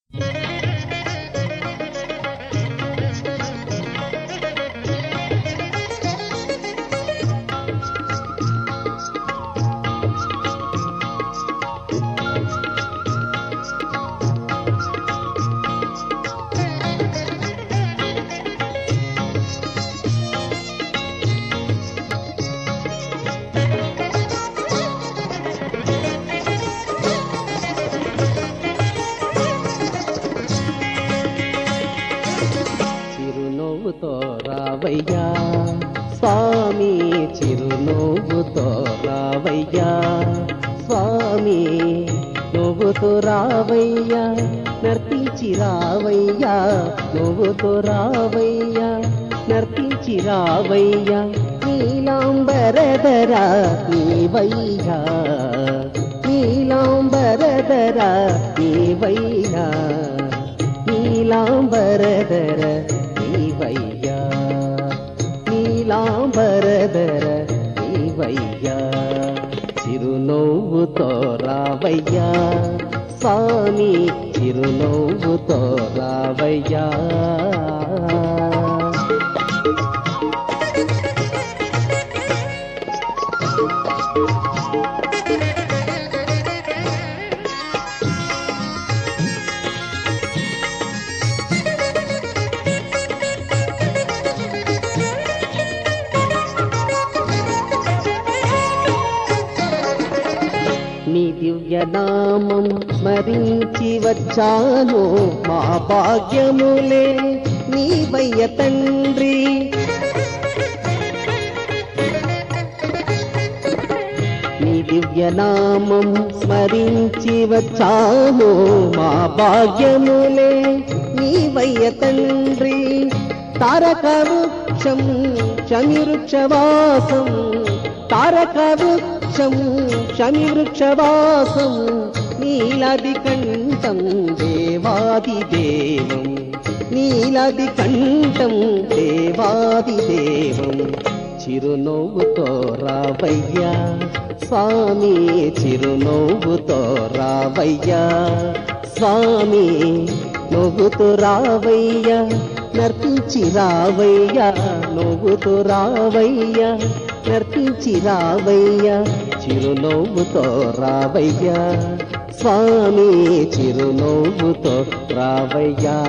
చిరునవ్వుతో రావయ్యా స్వామి, చిరునవ్వుతో రావయ్యా స్వామి, నువ్వుతో రావయ్యా నర్తించి రావయ్యా, నువ్వుతో రావయ్యా నర్తించి రావయ్యా, నీలాంబరధర నీవయ్యా, నీలాంబరధర నీవయ్యా, నీలాంబరధర నీవయ్యా, నీలాంబరధర నీవయ్యా, చిరునవ్వుతో రావయ్యా స్వామి, చిరునవ్వుతో రావయ్యా. నీ దివ్యనామం స్మరించి వచ్చాను, మా భాగ్యములే నీవయ్య తండ్రి. నీ దివ్యనామం స్మరించి వచ్చాను, మా భాగ్యములే నీవయ్య తండ్రి. తారక వృక్షం శమివృక్షవాసం, తారక వృక్షం శమివృక్షవాసం, నీలది కంఠం దేవాదిదేవం, నీలది కంఠం దేవాదిదేవం, చిరునవ్వుతో రావయ్యా స్వామి, చిరునవ్వుతో రావయ్యా స్వామి, నువ్వుతో రావయ్యా నర్తించి రావయ్యా, నువ్వుతో రావయ్యా నర్తించి రావయ్యా, చిరునవ్వుతో రావయ్యా స్వామి, చిరునవ్వుతో రావయ్యా.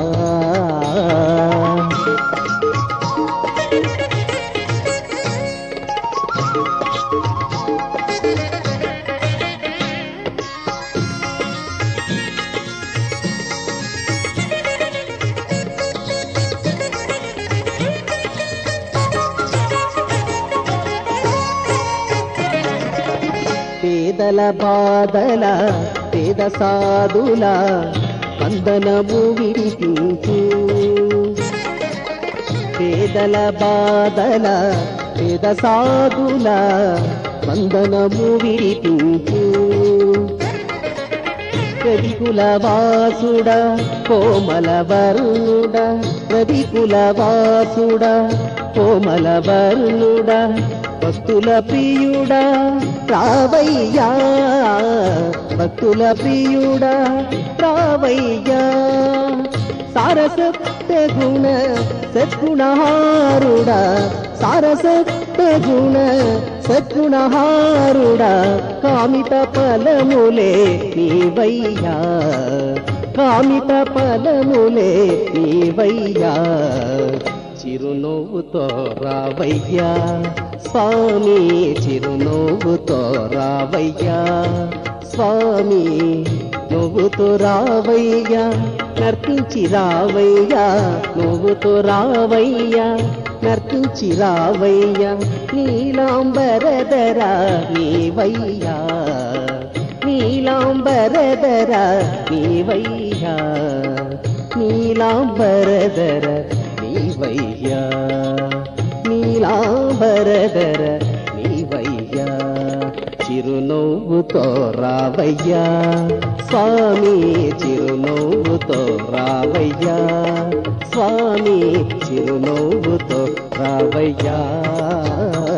పేదల బాధల పేద సాధుల బంధనము విడిపించు, పేదల బాధల పేద సాధుల బంధనము విడిపించు, రవికుల వాసుడ కోమల వరుణుడ, రవికుల వాసుడ కోమల వరుణుడ, భక్తుల ప్రియుడా రావయ్యా, భక్తుల ప్రియుడా రావయ్యా, సారసత్వ గుణ సద్గుణహారుడా, సారసత్వ గుణ సద్గుణహారుడా, కామిత ఫలములే నీవయ్యా, కామిత ఫలములే నీవయ్యా, చిరునవ్వుతో రావయ్యా స్వామి, చిరునవ్వుతో రావయ్యా స్వామి, నువ్వుతో రావయ్యా నర్తించి రావయ్యా, నువ్వుతో రావయ్యా నర్తించి రావయ్యా, నీలాంబరధర నీవయ్యా, నీలాంబరధర నీవయ్యా, నీలాంబరధర నీవయ్యా, నీలాంబరధర నీవయ్యా, చిరునవ్వుతో రావయ్యా స్వామి, చిరునవ్వుతో రావయ్యా స్వామి, చిరునవ్వుతో రావయ్యా.